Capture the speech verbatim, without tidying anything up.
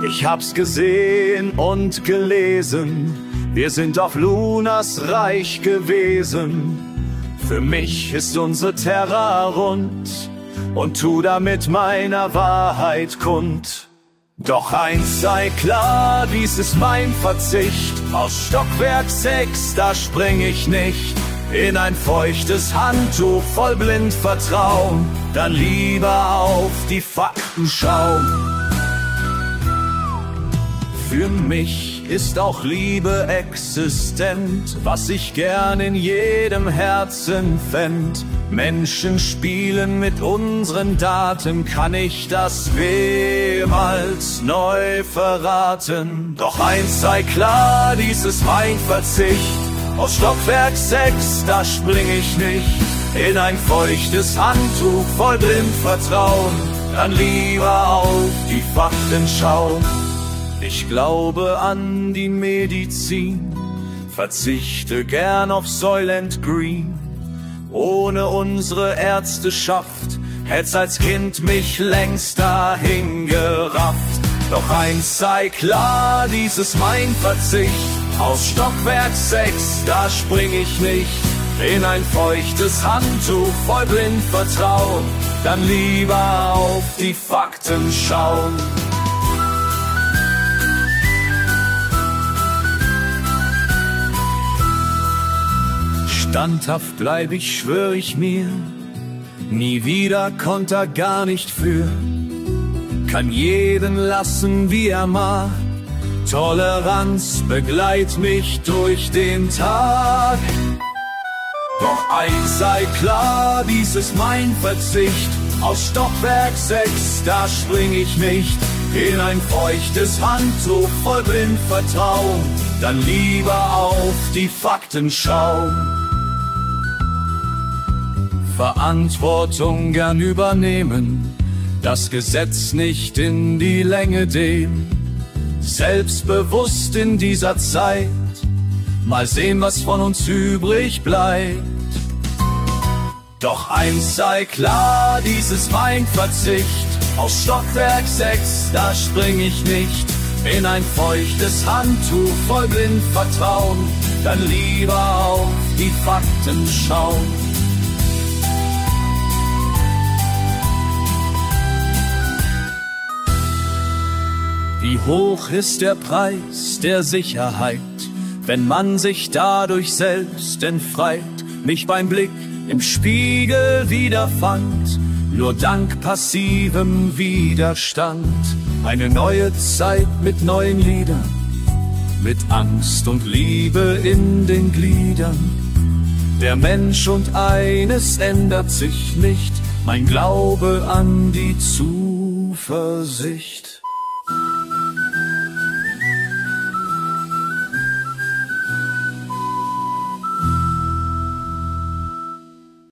Ich hab's gesehen und gelesen, wir sind auf Lunas Reich gewesen. Für mich ist unsere Terra rund und tu damit meiner Wahrheit kund. Doch eins sei klar, dies ist mein Verzicht. Aus Stockwerk sechs, da spring ich nicht in ein feuchtes Handtuch voll blind Vertrauen, dann lieber auf die Fakten schauen. Für mich ist auch Liebe existent, was ich gern in jedem Herzen fänd. Menschen spielen mit unseren Daten, kann ich das jemals neu verraten? Doch eins sei klar, dies ist mein Verzicht. Aus Stockwerk sechs, da spring ich nicht in ein feuchtes Handtuch voll blind Vertrauen, dann lieber auf die Fakten schauen. Ich glaube an die Medizin, verzichte gern auf Soylent Green. Ohne unsere Ärzteschaft hätt's als Kind mich längst dahin gerafft. Doch eins sei klar, dies ist mein Verzicht. Aus Stockwerk sechs, da spring ich nicht in ein feuchtes Handtuch voll blind Vertrauen, dann lieber auf die Fakten schauen. Standhaft bleib ich, schwör ich mir, nie wieder Konter gar nicht für. Kann jeden lassen, wie er mag, Toleranz begleit mich durch den Tag. Doch eins sei klar, dies ist mein Verzicht. Aus Stockwerk sechs, da spring ich nicht in ein feuchtes Handtuch voll blind Vertrauen, dann lieber auf die Fakten schauen. Verantwortung gern übernehmen, das Gesetz nicht in die Länge dehnen. Selbstbewusst in dieser Zeit, mal sehen, was von uns übrig bleibt. Doch eins sei klar, dies ist mein Verzicht. Aus Stockwerk sechs, da spring ich nicht in ein feuchtes Handtuch voll blind Vertrauen, dann lieber auf die Fakten schauen. Wie hoch ist der Preis der Sicherheit, wenn man sich dadurch selbst entfreit, mich beim Blick im Spiegel wiederfand, nur dank passivem Widerstand. Eine neue Zeit mit neuen Liedern, mit Angst und Liebe in den Gliedern. Der Mensch und eines ändert sich nicht, mein Glaube an die Zuversicht.